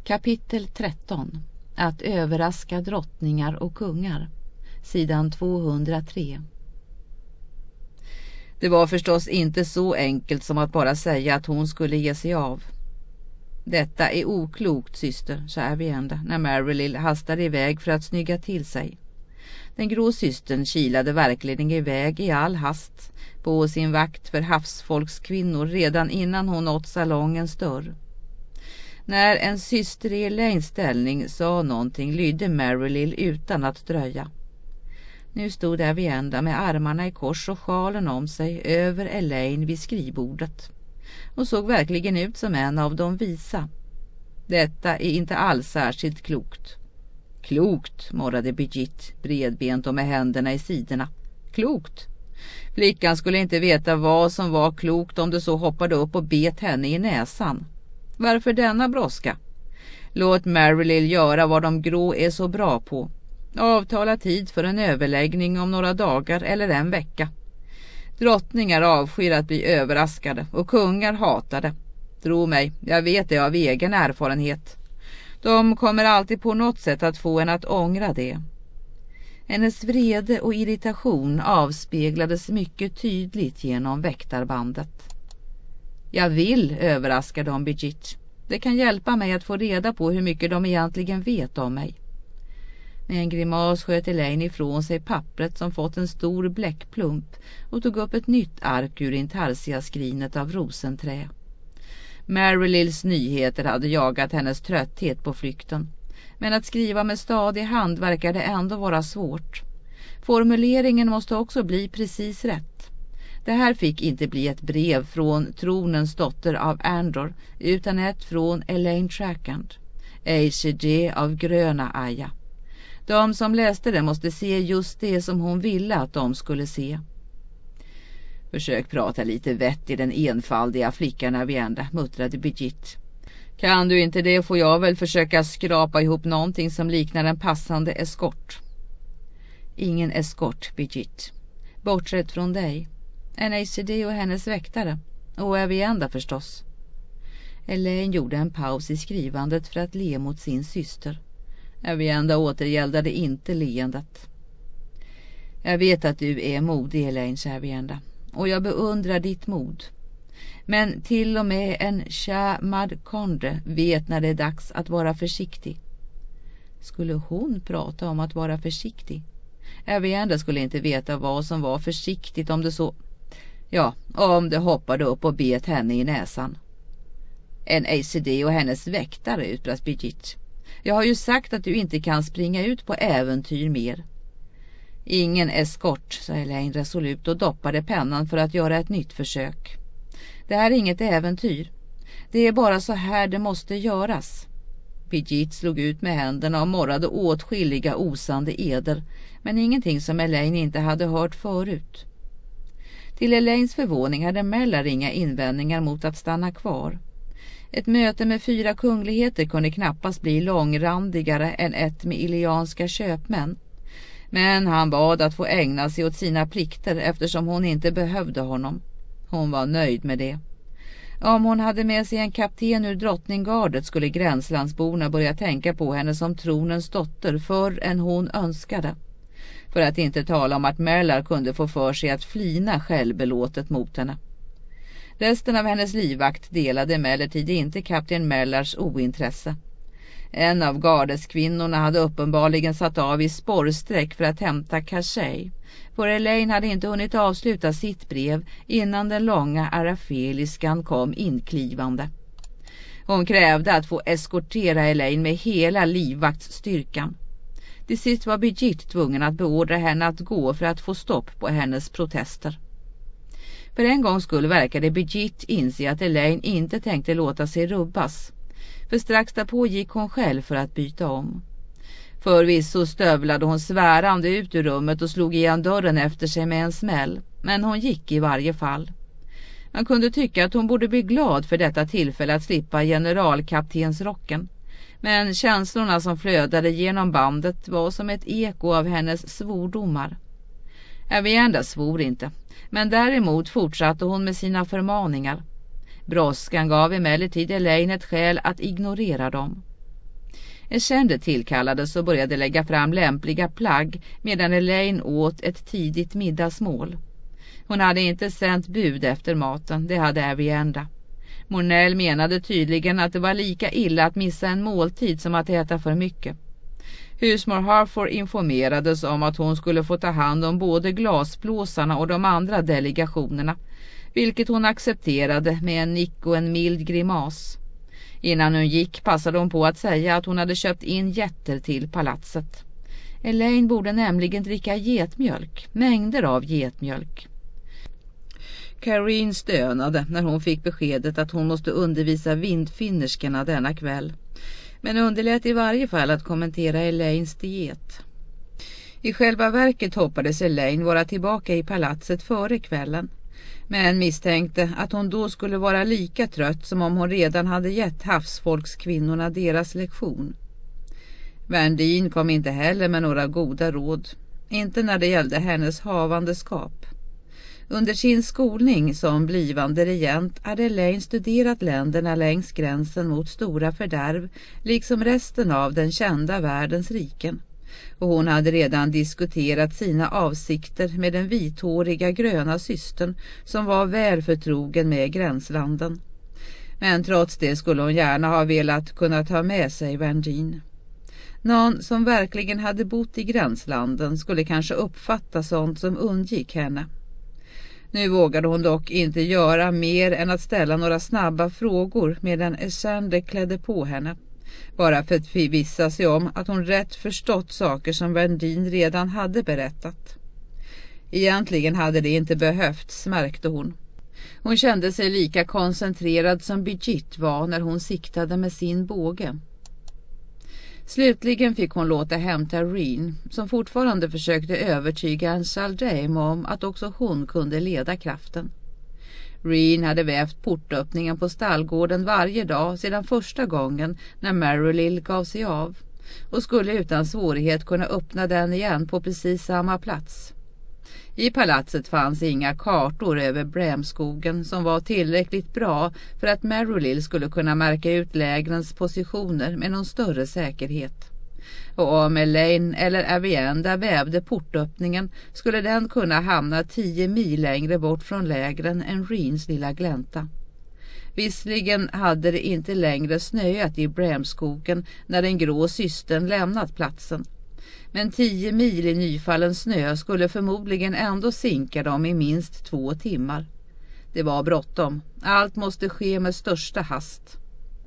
Kapitel 13. Att överraska drottningar och kungar. Sidan 203. Det var förstås inte så enkelt som att bara säga att hon skulle ge sig av. Detta är oklokt, syster, sa Avienda när Marylill hastade iväg för att snygga till sig. Den grå systern kilade verkligen iväg i all hast på sin vakt för havsfolkskvinnor redan innan hon nått salongens dörr. När en syster i Elaines ställning sa någonting lydde Marylill utan att dröja. Nu stod Avienda med armarna i kors och sjalen om sig över Elaine vid skrivbordet och såg verkligen ut som en av de visa. Detta är inte alls särskilt klokt. Klokt, morrade Birgitte bredbent och med händerna i sidorna. Klokt. Flickan skulle inte veta vad som var klokt om det så hoppade upp och bet henne i näsan. Varför denna brådska? Låt Marylill göra vad de grå är så bra på. Avtala tid för en överläggning om några dagar eller en vecka. Drottningar avskyr att bli överraskade och kungar hatar det. Tro mig, jag vet det av egen erfarenhet. De kommer alltid på något sätt att få en att ångra det. Hennes vrede och irritation avspeglades mycket tydligt genom väktarbandet. Jag vill överraska dem, Birgitte. Det kan hjälpa mig att få reda på hur mycket de egentligen vet om mig. Med en grimas sköt Elaine ifrån sig pappret som fått en stor bläckplump och tog upp ett nytt ark ur intarsiaskrinet av rosenträ. Marylills nyheter hade jagat hennes trötthet på flykten, men att skriva med stadig hand verkade ändå vara svårt. Formuleringen måste också bli precis rätt. Det här fick inte bli ett brev från tronens dotter av Andor, utan ett från Elaine Trackand, ACG av Gröna Aja. De som läste det måste se just det som hon ville att de skulle se. Försök prata lite vett i den enfaldiga flickan Avienda, muttrade Birgitte. Kan du inte det får jag väl försöka skrapa ihop någonting som liknar en passande eskort. Ingen eskort, Birgitte. Bortsett från dig. En ACD och hennes väktare. Och Avienda förstås. Elaine gjorde en paus i skrivandet för att le mot sin syster. Avienda återgäldade inte leendet. Jag vet att du är modig, Elaine, sa Avienda. Och jag beundrar ditt mod. Men till och med en Shah Kondre vet när det är dags att vara försiktig. Skulle hon prata om att vara försiktig? Avienda skulle inte veta vad som var försiktigt om det så... Ja, om det hoppade upp och bet henne i näsan. En ACD och hennes väktare, utbrast Birgitte. Jag har ju sagt att du inte kan springa ut på äventyr mer. Ingen eskort, sa Elaine resolut och doppade pennan för att göra ett nytt försök. Det här är inget äventyr. Det är bara så här det måste göras. Birgitte slog ut med händerna och morrade åtskilliga osande eder, men ingenting som Elaine inte hade hört förut. Till Elaines förvåning hade Mellar inga invändningar mot att stanna kvar. Ett möte med 4 kungligheter kunde knappast bli långrandigare än ett med ilianska köpmän. Men han bad att få ägna sig åt sina plikter eftersom hon inte behövde honom. Hon var nöjd med det. Om hon hade med sig en kapten ur drottninggardet skulle gränslandsborna börja tänka på henne som tronens dotter förr än hon önskade. För att inte tala om att Merlar kunde få för sig att flina självbelåtet mot henne. Resten av hennes livvakt delade emellertid inte kapten Mellars ointresse. En av gardeskvinnorna hade uppenbarligen satt av i spårsträck för att hämta Cachet, för Elaine hade inte hunnit avsluta sitt brev innan den långa arafeliskan kom inklivande. Hon krävde att få eskortera Elaine med hela livvaktsstyrkan. Till sist var Birgitte tvungen att beordra henne att gå för att få stopp på hennes protester. För en gång skulle verkade Birgitte inse att Elaine inte tänkte låta sig rubbas. För strax därpå gick hon själv för att byta om. Förvisso stövlade hon svärande ut ur rummet och slog igen dörren efter sig med en smäll. Men hon gick i varje fall. Man kunde tycka att hon borde bli glad för detta tillfälle att slippa generalkaptensrocken. Men känslorna som flödade genom bandet var som ett eko av hennes svordomar. Avienda svor inte, men däremot fortsatte hon med sina förmaningar. Brådskan gav emellertid Elaine ett skäl att ignorera dem. Eshende tillkallades och började lägga fram lämpliga plagg medan Elaine åt ett tidigt middagsmål. Hon hade inte sänt bud efter maten, det hade Avienda. Monell menade tydligen att det var lika illa att missa en måltid som att äta för mycket. Husmor Harford informerades om att hon skulle få ta hand om både glasblåsarna och de andra delegationerna, vilket hon accepterade med en nick och en mild grimas. Innan hon gick passade hon på att säga att hon hade köpt in getter till palatset. Elaine borde nämligen dricka getmjölk, mängder av getmjölk. Karine stönade när hon fick beskedet att hon måste undervisa vindfinnerskorna denna kväll, men underlät i varje fall att kommentera Elaines diet. I själva verket hoppades Elaine vara tillbaka i palatset före kvällen, men misstänkte att hon då skulle vara lika trött som om hon redan hade gett havsfolkskvinnorna deras lektion. Vandine kom inte heller med några goda råd, inte när det gällde hennes havandeskap. Under sin skolning som blivande regent hade Elaine studerat länderna längs gränsen mot stora fördärv, liksom resten av den kända världens riken. Och hon hade redan diskuterat sina avsikter med den vithåriga gröna systern som var väl förtrogen med gränslanden. Men trots det skulle hon gärna ha velat kunna ta med sig Vandine. Någon som verkligen hade bott i gränslanden skulle kanske uppfatta sånt som undgick henne. Nu vågade hon dock inte göra mer än att ställa några snabba frågor medan Eshende klädde på henne, bara för att förvissa sig om att hon rätt förstått saker som Vandine redan hade berättat. Egentligen hade det inte behövts, märkte hon. Hon kände sig lika koncentrerad som Brigitte var när hon siktade med sin båge. Slutligen fick hon låta hämta Reen, som fortfarande försökte övertyga en Chaldame om att också hon kunde leda kraften. Reen hade vävt portöppningen på stallgården varje dag sedan första gången när Marylill gav sig av, och skulle utan svårighet kunna öppna den igen på precis samma plats. I palatset fanns inga kartor över Bramskogen som var tillräckligt bra för att Marylill skulle kunna märka ut lägrens positioner med någon större säkerhet. Och om Elaine eller Avienda vävde portöppningen skulle den kunna hamna 10 mil längre bort från lägren än Reens lilla glänta. Visserligen hade det inte längre snöat i Bramskogen när den grå systern lämnat platsen. Men 10 mil i nyfallen snö skulle förmodligen ändå sinka dem i minst 2 timmar. Det var bråttom. Allt måste ske med största hast.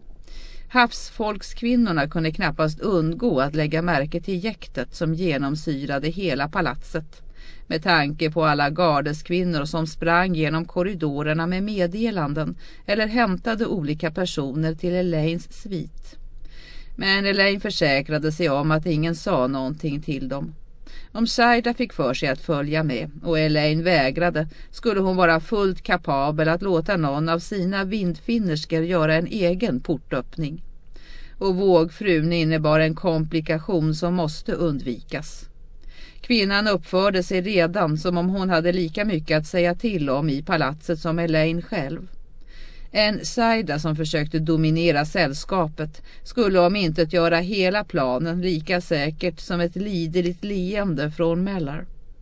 Havsfolkskvinnorna kunde knappast undgå att lägga märke till jäktet som genomsyrade hela palatset, med tanke på alla gardeskvinnor som sprang genom korridorerna med meddelanden eller hämtade olika personer till Elaines svit. Men Elaine försäkrade sig om att ingen sa någonting till dem. Om Saida fick för sig att följa med och Elaine vägrade skulle hon vara fullt kapabel att låta någon av sina vindfinnerskor göra en egen portöppning. Och vågfrun innebar en komplikation som måste undvikas. Kvinnan uppförde sig redan som om hon hade lika mycket att säga till om i palatset som Elaine själv. En Saida som försökte dominera sällskapet skulle om inte att göra hela planen lika säkert som ett liderligt leende från Mellar.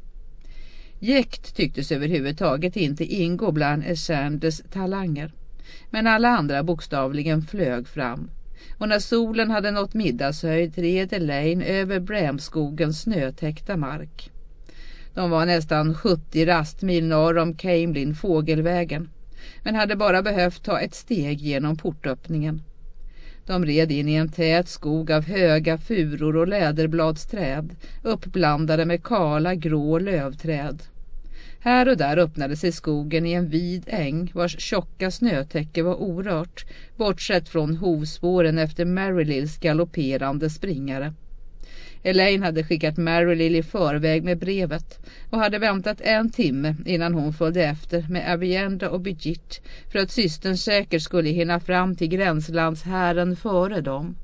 Jäkt tycktes överhuvudtaget inte ingå bland Eshandes talanger, men alla andra bokstavligen flög fram. Och när solen hade nått middagshöjd red Elaine över Bramskogens snötäckta mark. De var nästan 70 rastmil norr om Camelin fågelvägen, men hade bara behövt ta ett steg genom portöppningen. De red in i en tät skog av höga furor och läderbladsträd, uppblandade med kala grå lövträd. Här och där öppnade sig skogen i en vid äng vars tjocka snötäcke var orört, bortsett från hovspåren efter Marylills galopperande springare. Elaine hade skickat Marylill i förväg med brevet och hade väntat 1 timme innan hon följde efter med Avienda och Brigitte för att systern säkert skulle hinna fram till gränslandshären före dem.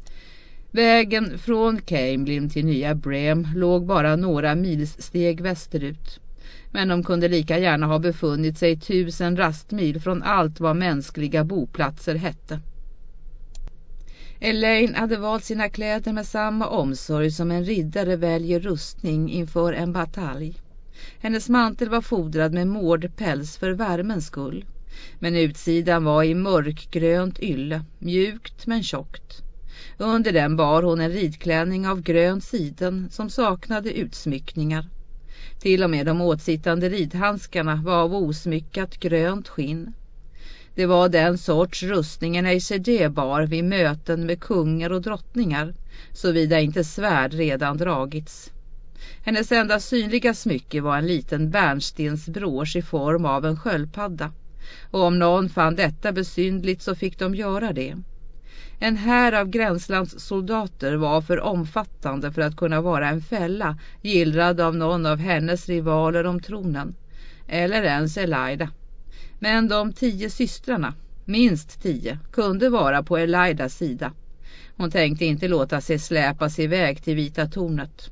Vägen från Camelin till nya Bram låg bara några milssteg västerut, men de kunde lika gärna ha befunnit sig 1000 rastmil från allt vad mänskliga boplatser hette. Elaine hade valt sina kläder med samma omsorg som en riddare väljer rustning inför en batalj. Hennes mantel var fodrad med mårdpäls för värmens skull, men utsidan var i mörkgrönt ylle, mjukt men tjockt. Under den bar hon en ridklänning av grön siden som saknade utsmyckningar. Till och med de åtsittande ridhandskarna var av osmyckat grönt skinn. Det var den sorts rustningen ACD bar vid möten med kungar och drottningar, såvida inte svärd redan dragits. Hennes enda synliga smycke var en liten bärnstensbrås i form av en sköldpadda, och om någon fann detta besynligt så fick de göra det. En här av gränslandssoldater var för omfattande för att kunna vara en fälla gillrad av någon av hennes rivaler om tronen, eller ens Elaida. Men de 10 systrarna, minst 10, kunde vara på Elaidas sida. Hon tänkte inte låta sig släpas iväg till Vita tornet.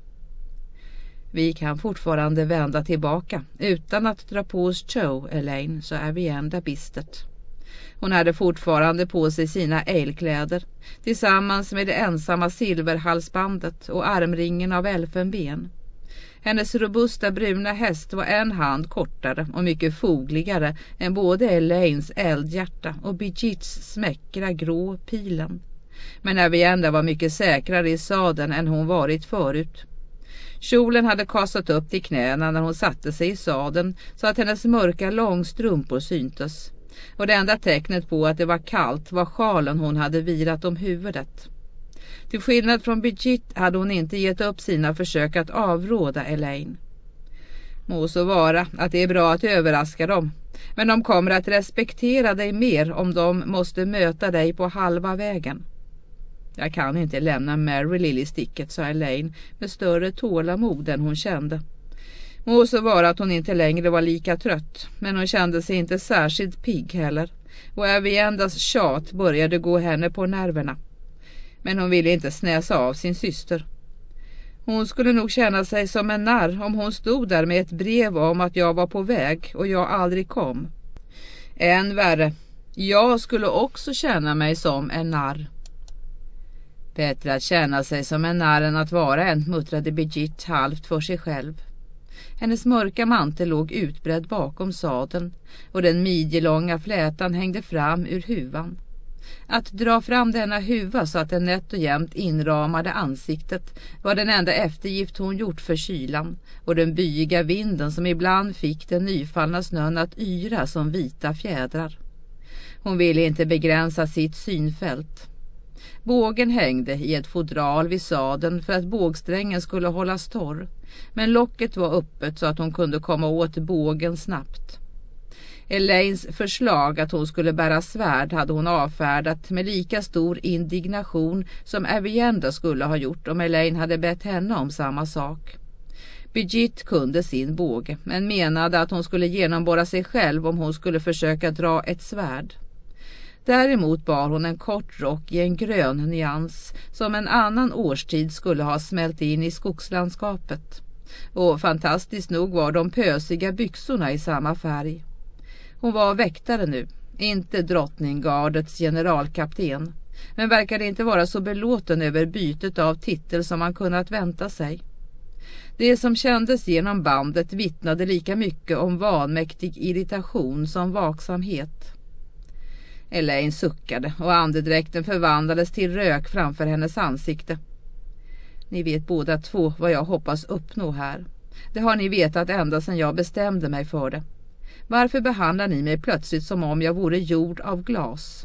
Vi kan fortfarande vända tillbaka utan att dra på oss show, Elaine, så är vi ända bistert. Hon hade fortfarande på sig sina älgkläder tillsammans med det ensamma silverhalsbandet och armringen av elfenben. Hennes robusta bruna häst var en hand kortare och mycket fogligare än både Elaines eldhjärta och Brigittes smäckra grå pilen. Men Avienda var mycket säkrare i sadeln än hon varit förut. Kjolen hade kastat upp till knäna när hon satte sig i sadeln så att hennes mörka långstrumpor syntes. Och det enda tecknet på att det var kallt var sjalen hon hade virat om huvudet. Till skillnad från Brigitte hade hon inte gett upp sina försök att avråda Elaine. Må så vara att det är bra att överraska dem, men de kommer att respektera dig mer om de måste möta dig på halva vägen. Jag kan inte lämna Marylill i sticket, sa Elaine med större tålamod än hon kände. Må så vara att hon inte längre var lika trött, men hon kände sig inte särskilt pigg heller, och Aviendas tjat började gå henne på nerverna. Men hon ville inte snäsa av sin syster. Hon skulle nog känna sig som en narr om hon stod där med ett brev om att jag var på väg och jag aldrig kom. Än värre, jag skulle också känna mig som en narr. Bättre att känna sig som en narr än att vara en, muttrade Brigitte halvt för sig själv. Hennes mörka mantel låg utbredd bakom sadeln och den midjelånga flätan hängde fram ur huvan. Att dra fram denna huva så att den nätt och jämnt inramade ansiktet var den enda eftergift hon gjort för kylan och den byiga vinden som ibland fick den nyfallna snön att yra som vita fjädrar. Hon ville inte begränsa sitt synfält. Bågen hängde i ett fodral vid sadeln för att bågsträngen skulle hållas torr, men locket var öppet så att hon kunde komma åt bågen snabbt. Elaines förslag att hon skulle bära svärd hade hon avfärdat med lika stor indignation som Avienda skulle ha gjort om Elaine hade bett henne om samma sak. Brigitte kunde sin båge, men menade att hon skulle genomborra sig själv om hon skulle försöka dra ett svärd. Däremot bar hon en kort rock i en grön nyans som en annan årstid skulle ha smält in i skogslandskapet. Och fantastiskt nog var de pösiga byxorna i samma färg. Hon var väktare nu, inte drottninggardets generalkapten, men verkade inte vara så belåten över bytet av titel som man kunnat vänta sig. Det som kändes genom bandet vittnade lika mycket om vanmäktig irritation som vaksamhet. Elaine suckade och andedräkten förvandlades till rök framför hennes ansikte. Ni vet båda två vad jag hoppas uppnå här. Det har ni vetat ända sedan jag bestämde mig för det. Varför behandlar ni mig plötsligt som om jag vore gjord av glas?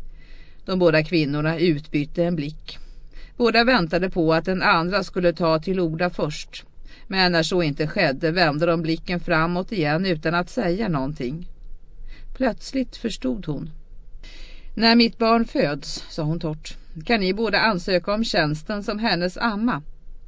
De båda kvinnorna utbytte en blick. Båda väntade på att den andra skulle ta till orda först. Men när så inte skedde vände de blicken framåt igen utan att säga någonting. Plötsligt förstod hon. När mitt barn föds, sa hon torrt, kan ni båda ansöka om tjänsten som hennes amma.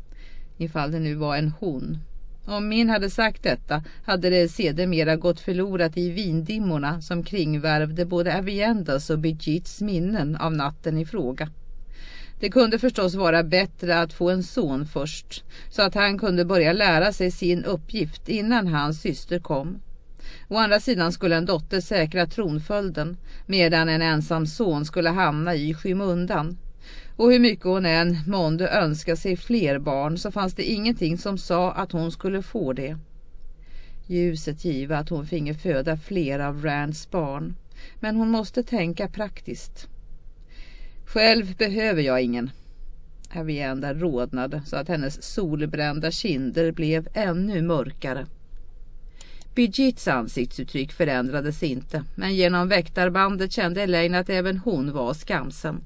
Ifall det nu var en hon. Om min hade sagt detta hade det sedermera gått förlorat i vindimmorna som kringvärvde både Aviendas och Brigittes minnen av natten i fråga. Det kunde förstås vara bättre att få en son först, så att han kunde börja lära sig sin uppgift innan hans syster kom. Å andra sidan skulle en dotter säkra tronföljden, medan en ensam son skulle hamna i skymundan, Och hur mycket hon än månde önska sig fler barn så fanns det ingenting som sa att hon skulle få det. Ljuset giva att hon finge föda fler av Rands barn, men hon måste tänka praktiskt. Själv behöver jag ingen. Avienda rodnade så att hennes solbrända kinder blev ännu mörkare. Bridgets ansiktsuttryck förändrades inte, men genom väktarbandet kände Elaine att även hon var skamsen.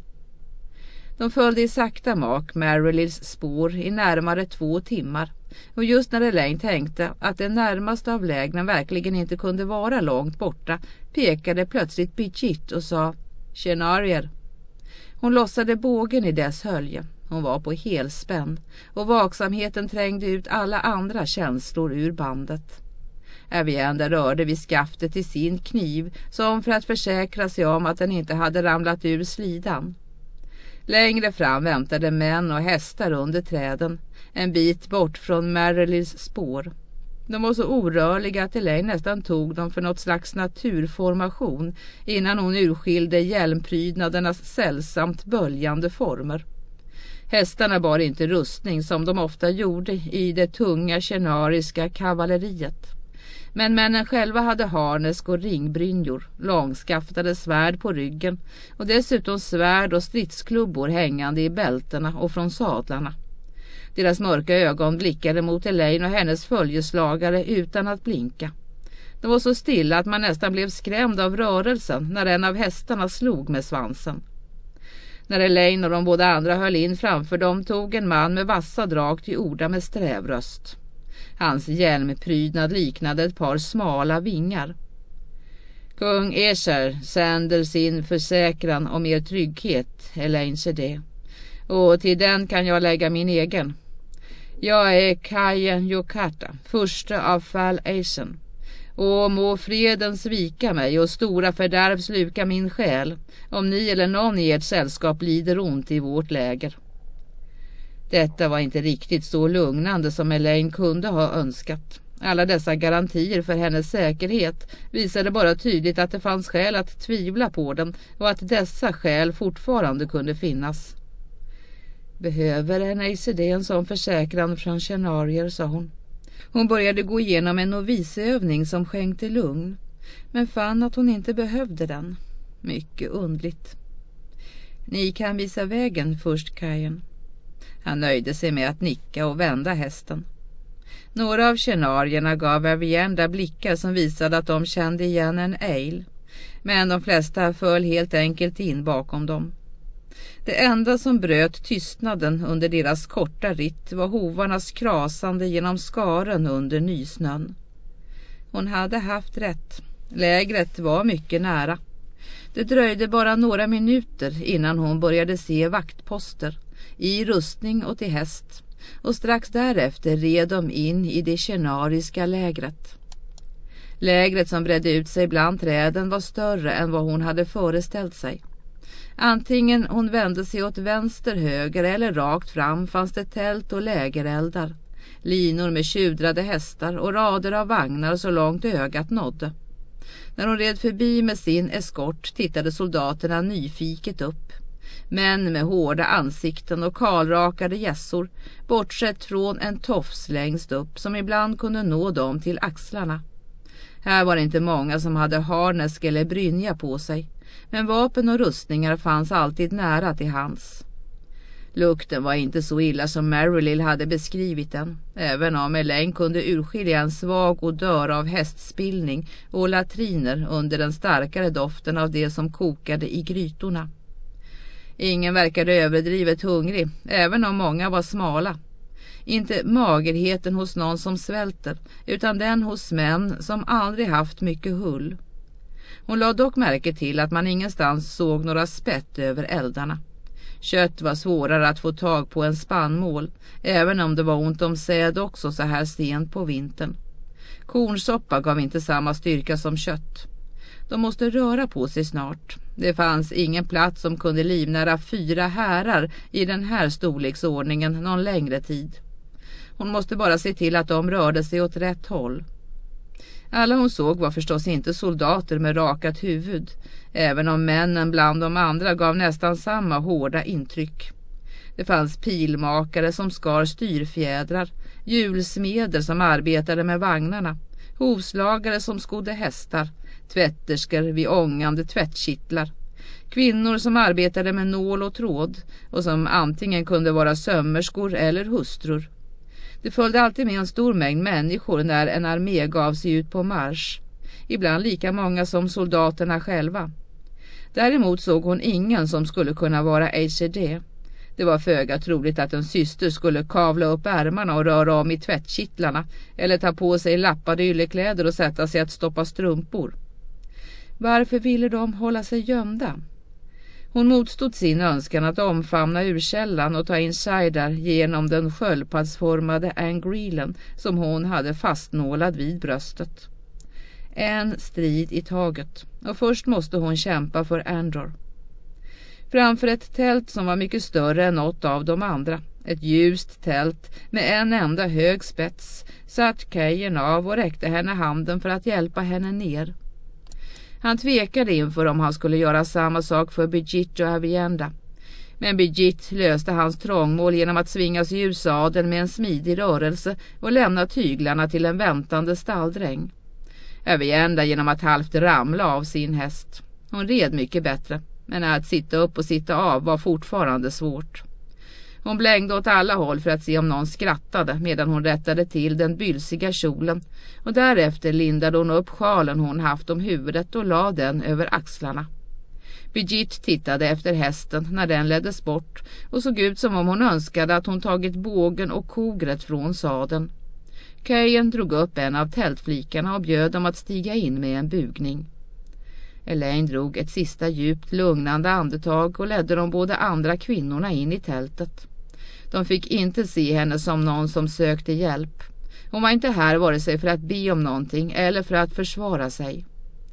De följde i sakta mak Marylils spår i närmare 2 timmar, och just när Elaine tänkte att det närmaste av lägren verkligen inte kunde vara långt borta pekade plötsligt Bridget och sa "Shenarier". Hon lossade bågen i dess hölje. Hon var på helspänn och vaksamheten trängde ut alla andra känslor ur bandet. Avienda rörde vid skaftet till sin kniv som för att försäkra sig om att den inte hade ramlat ur slidan. Längre fram väntade män och hästar under träden, en bit bort från Marylils spår. De var så orörliga att Elaine nästan tog dem för något slags naturformation innan hon urskilde hjälmprydnadernas sällsamt böljande former. Hästarna bar inte rustning som de ofta gjorde i det tunga shenariska kavalleriet. Men männen själva hade harnesk och ringbrynjor, långskaftade svärd på ryggen och dessutom svärd och stridsklubbor hängande i bältena och från sadlarna. Deras mörka ögon blickade mot Elaine och hennes följeslagare utan att blinka. De var så stilla att man nästan blev skrämd av rörelsen när en av hästarna slog med svansen. När Elaine och de båda andra höll in framför dem tog en man med vassa drag till orda med sträv röst. Hans hjälmprydnad liknade ett par smala vingar. Kung Escher sänder sin försäkran om er trygghet, Elaine Shedé. Och till den kan jag lägga min egen. Jag är Kajen Jokata, första av Fal Asian. Och må freden svika mig och stora fördärv sluka min själ, om ni eller någon i ert sällskap lider ont i vårt läger. Detta var inte riktigt så lugnande som Elaine kunde ha önskat. Alla dessa garantier för hennes säkerhet visade bara tydligt att det fanns skäl att tvivla på den och att dessa skäl fortfarande kunde finnas. Behöver en ACD en sån försäkran från Shenarier, sa hon. Hon började gå igenom en novisövning som skänkte lugn, men fann att hon inte behövde den. Mycket undligt. Ni kan visa vägen först, Kajen. Han nöjde sig med att nicka och vända hästen. Några av scenarierna gav Avienda blickar som visade att de kände igen en ale, men de flesta föll helt enkelt in bakom dem. Det enda som bröt tystnaden under deras korta ritt var hovarnas krasande genom skaren under nysnön. Hon hade haft rätt. Lägret var mycket nära. Det dröjde bara några minuter innan hon började se vaktposter i rustning och till häst, och strax därefter red de in i det shenariska lägret. Lägret som bredde ut sig bland träden var större än vad hon hade föreställt sig. Antingen hon vände sig åt vänster, höger eller rakt fram fanns det tält och lägereldar, linor med tjudrade hästar och rader av vagnar så långt ögat nådde. När hon red förbi med sin eskort tittade soldaterna nyfiket upp. Män med hårda ansikten och kalrakade gässor, bortsett från en tofs längst upp som ibland kunde nå dem till axlarna. Här var det inte många som hade harnesk eller brynja på sig, men vapen och rustningar fanns alltid nära till hands. Lukten var inte så illa som Marylill hade beskrivit den, även om Elaine kunde urskilja en svag odör av hästspillning och latriner under den starkare doften av det som kokade i grytorna. Ingen verkade överdrivet hungrig, även om många var smala. Inte magerheten hos någon som svälter, utan den hos män som aldrig haft mycket hull. Hon lade dock märke till att man ingenstans såg några spett över eldarna. Kött var svårare att få tag på än spannmål, även om det var ont om säd också så här sent på vintern. Kornsoppa gav inte samma styrka som kött. De måste röra på sig snart. Det fanns ingen plats som kunde livnära 4 härar i den här storleksordningen någon längre tid. Hon måste bara se till att de rörde sig åt rätt håll. Alla hon såg var förstås inte soldater med rakat huvud, även om männen bland de andra gav nästan samma hårda intryck. Det fanns pilmakare som skar styrfjädrar, hjulsmeder som arbetade med vagnarna, hovslagare som skodde hästar, tvätterskor vid ångande tvättkittlar, kvinnor som arbetade med nål och tråd och som antingen kunde vara sömmerskor eller hustrur. Det följde alltid med en stor mängd människor när en armé gav sig ut på marsch, ibland lika många som soldaterna själva. Däremot såg hon ingen som skulle kunna vara HCD. Det var föga troligt att en syster skulle kavla upp ärmarna och röra om i tvättkittlarna eller ta på sig lappade yllekläder och sätta sig att stoppa strumpor. Varför ville de hålla sig gömda? Hon motstod sin önskan att omfamna urkällan och ta in Scheidar genom den sköldpaddsformade angrilen som hon hade fastnålad vid bröstet. En strid i taget, och först måste hon kämpa för Andor. Framför ett tält som var mycket större än något av de andra, ett ljust tält med en enda hög spets, satt Kejen av och räckte henne handen för att hjälpa henne ner. Han tvekade inför om han skulle göra samma sak för Birgitte och Avienda. Men Birgitte löste hans trångmål genom att svinga sig ur sadeln med en smidig rörelse och lämna tyglarna till en väntande stalldräng. Avienda genom att halvt ramla av sin häst. Hon red mycket bättre, men att sitta upp och sitta av var fortfarande svårt. Hon blängde åt alla håll för att se om någon skrattade medan hon rättade till den bylsiga kjolen, och därefter lindade hon upp sjalen hon haft om huvudet och la den över axlarna. Birgitte tittade efter hästen när den leddes bort och såg ut som om hon önskade att hon tagit bågen och kogret från sadeln. Kejen drog upp en av tältflikarna och bjöd dem att stiga in med en bugning. Elaine drog ett sista djupt lugnande andetag och ledde de båda andra kvinnorna in i tältet. De fick inte se henne som någon som sökte hjälp. Hon var inte här vare sig för att be om någonting eller för att försvara sig.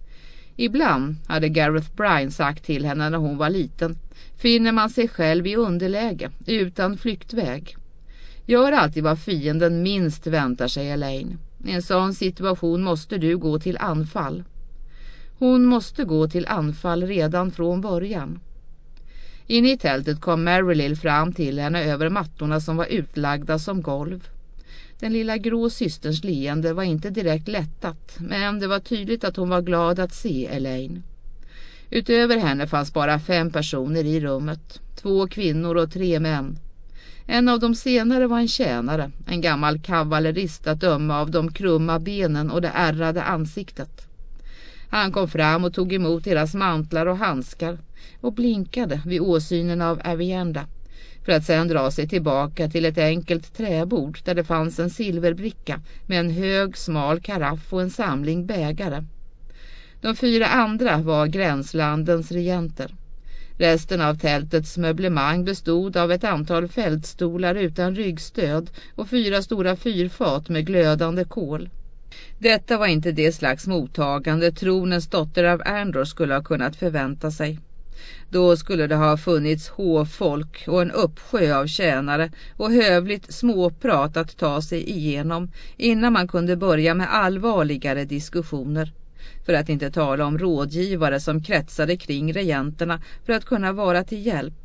Ibland, hade Gareth Bryne sagt till henne när hon var liten, finner man sig själv i underläge, utan flyktväg. Gör alltid vad fienden minst väntar sig, Elaine. I en sån situation måste du gå till anfall. Hon måste gå till anfall redan från början. Inne i tältet kom Marylill fram till henne över mattorna som var utlagda som golv. Den lilla grå systerns leende var inte direkt lättat, men det var tydligt att hon var glad att se Elaine. Utöver henne fanns bara 5 personer i rummet, 2 kvinnor och 3 män. En av de senare var en tjänare, en gammal kavallerist att döma av de krumma benen och det ärrade ansiktet. Han kom fram och tog emot deras mantlar och handskar och blinkade vid åsynen av Avienda, för att sedan dra sig tillbaka till ett enkelt träbord där det fanns en silverbricka med en hög smal karaff och en samling bägare. De 4 andra var gränslandens regenter. Resten av tältets möblemang bestod av ett antal fältstolar utan ryggstöd och 4 stora fyrfat med glödande kol. Detta var inte det slags mottagande tronens dotter av Andor skulle ha kunnat förvänta sig. Då skulle det ha funnits hovfolk och en uppsjö av tjänare och hövligt småprat att ta sig igenom innan man kunde börja med allvarligare diskussioner. För att inte tala om rådgivare som kretsade kring regenterna för att kunna vara till hjälp.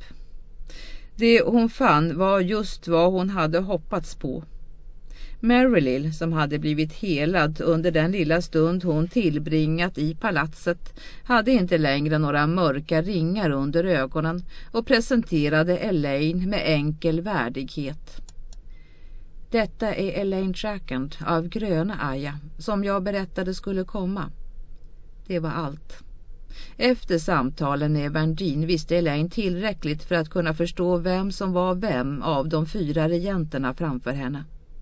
Det hon fann var just vad hon hade hoppats på. Marylill, som hade blivit helad under den lilla stund hon tillbringat i palatset, hade inte längre några mörka ringar under ögonen och presenterade Elaine med enkel värdighet. Detta är Elaine Trackand av Gröna Aja, som jag berättade skulle komma. Det var allt. Efter samtalen med Vandine visste Elaine tillräckligt för att kunna förstå vem som var vem av de 4 regenterna framför henne.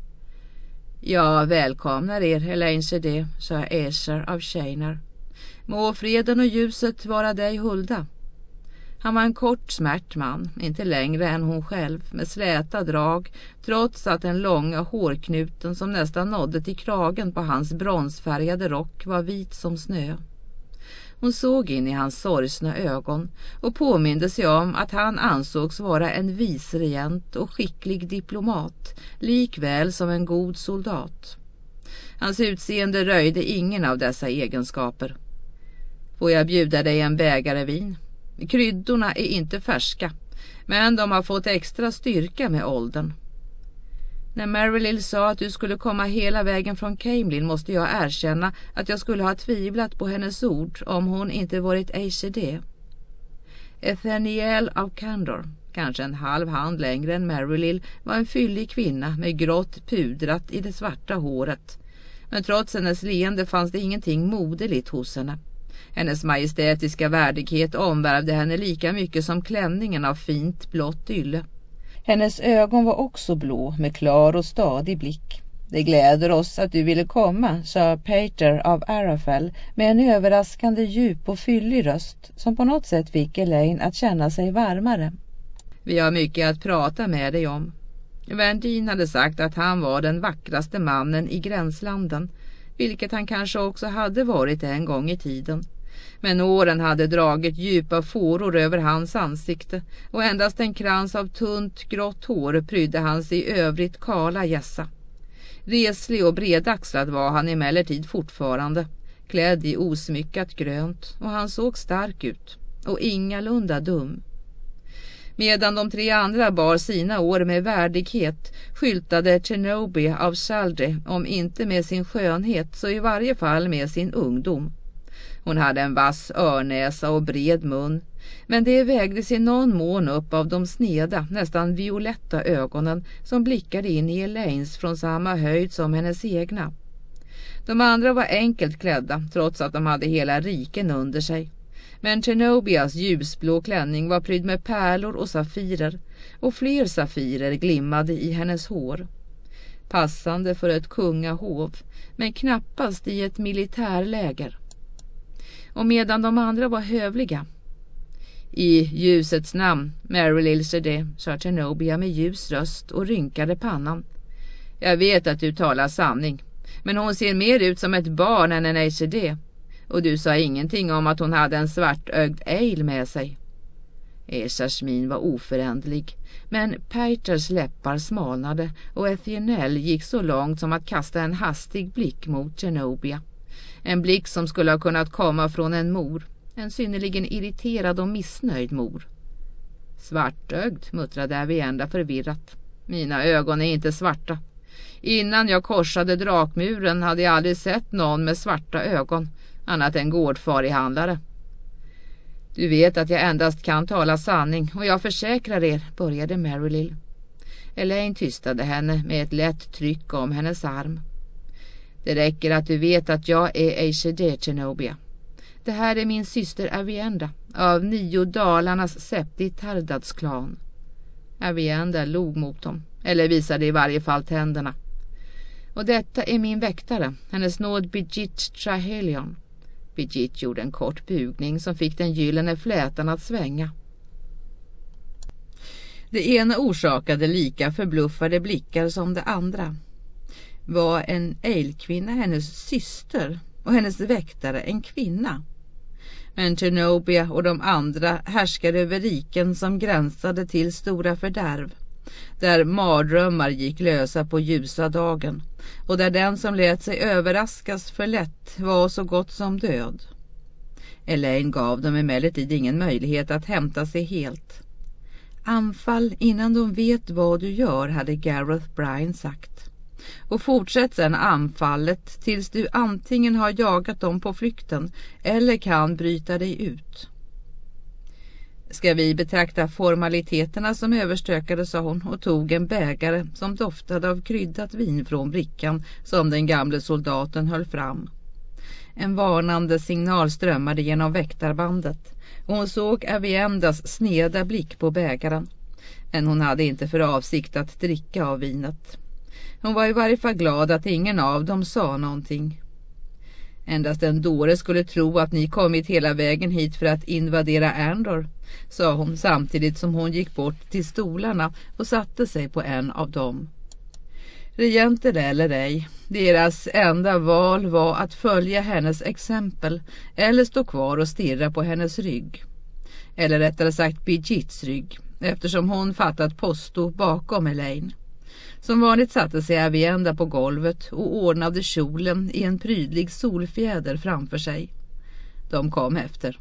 Jag välkomnar er, Elaine Cedé, sa Escher av Shainar. Må freden och ljuset vara dig hulda. Han var en kort smärt man, inte längre än hon själv, med släta drag, trots att den långa hårknuten som nästan nådde till kragen på hans bronsfärgade rock var vit som snö. Hon såg in i hans sorgsna ögon och påminde sig om att han ansågs vara en vis regent och skicklig diplomat, likväl som en god soldat. Hans utseende röjde ingen av dessa egenskaper. Får jag bjuda dig en bägare vin? Kryddorna är inte färska, men de har fått extra styrka med åldern. När Marylill sa att du skulle komma hela vägen från Camelin måste jag erkänna att jag skulle ha tvivlat på hennes ord om hon inte varit ACD. Ethaniel av Candor, kanske en halv hand längre än Marylill, var en fyllig kvinna med grått pudrat i det svarta håret. Men trots hennes leende fanns det ingenting moderligt hos henne. Hennes majestätiska värdighet omvärvde henne lika mycket som klänningen av fint blått ylle. Hennes ögon var också blå med klar och stadig blick. Det gläder oss att du ville komma, sa Peter av Arafel med en överraskande djup och fyllig röst som på något sätt fick Elaine att känna sig varmare. Vi har mycket att prata med dig om. Verdin hade sagt att han var den vackraste mannen i gränslanden, vilket han kanske också hade varit en gång i tiden. Men åren hade dragit djupa fåror över hans ansikte och endast en krans av tunt grått hår prydde hans i övrigt kala gässa. Reslig och bredaxlad var han emellertid fortfarande, klädd i osmyckat grönt, och han såg stark ut och ingalunda dum. Medan de tre andra bar sina år med värdighet skyltade Chernoby av Chaldry om inte med sin skönhet så i varje fall med sin ungdom. Hon hade en vass örnäsa och bred mun, men det vägdes i någon mån upp av de sneda, nästan violetta ögonen som blickade in i Elaines från samma höjd som hennes egna. De andra var enkelt klädda, trots att de hade hela riken under sig. Men Chenobias ljusblå klänning var prydd med pärlor och safirer, och fler safirer glimmade i hennes hår. Passande för ett kungahov, men knappast i ett militärläger. Och medan de andra var hövliga. I ljusets namn, Marylill Sede, sa Chernoby med ljus röst och rynkade pannan. Jag vet att du talar sanning, men hon ser mer ut som ett barn än en ACD. Och du sa ingenting om att hon hade en svartögd ale med sig. Esars min var oföränderlig, men Peters läppar smalnade och Ethionel gick så långt som att kasta en hastig blick mot Chernoby. En blick som skulle ha kunnat komma från en mor, en synnerligen irriterad och missnöjd mor. Svartögd, muttrade Avienda förvirrat. Mina ögon är inte svarta. Innan jag korsade drakmuren hade jag aldrig sett någon med svarta ögon, annat än gårdfarihandlare. Du vet att jag endast kan tala sanning, och jag försäkrar er, började Marylill. Elaine tystade henne med ett lätt tryck om hennes arm. Det räcker att du vet att jag är ACD, Chernoby. Det här är min syster Avienda av 9 dalarnas Septi-Tardads klan. Avienda log mot dem, eller visade i varje fall tänderna. Och detta är min väktare, hennes nåd Bidget Trahelion. Bidget gjorde en kort bugning som fick den gyllene flätan att svänga. Det ena orsakade lika förbluffade blickar som det andra. Var en ale-kvinna hennes syster och hennes väktare en kvinna? Men Chernoby och de andra härskade över riken som gränsade till stora fördärv, där mardrömmar gick lösa på ljusa dagen och där den som lät sig överraskas för lätt var så gott som död. Elaine gav dem emellertid ingen möjlighet att hämta sig helt. Anfall innan de vet vad du gör, hade Gareth Bryan sagt. Och fortsätt sedan anfallet tills du antingen har jagat dem på flykten eller kan bryta dig ut. Ska vi betrakta formaliteterna som överstökade, sa hon och tog en bägare som doftade av kryddat vin från brickan som den gamle soldaten höll fram. En varnande signal strömmade genom väktarbandet och hon såg Aviendas sneda blick på bägaren. Men hon hade inte för avsikt att dricka av vinet. Hon var i varje fall glad att ingen av dem sa någonting. Endast en dåre skulle tro att ni kommit hela vägen hit för att invadera Andor, sa hon samtidigt som hon gick bort till stolarna och satte sig på en av dem. Regenter eller ej, deras enda val var att följa hennes exempel eller stå kvar och stirra på hennes rygg. Eller rättare sagt Bidgets rygg, eftersom hon fattat posto bakom Elaine. Som vanligt satte sig Avienda på golvet och ordnade kjolen i en prydlig solfjäder framför sig. De kom efter.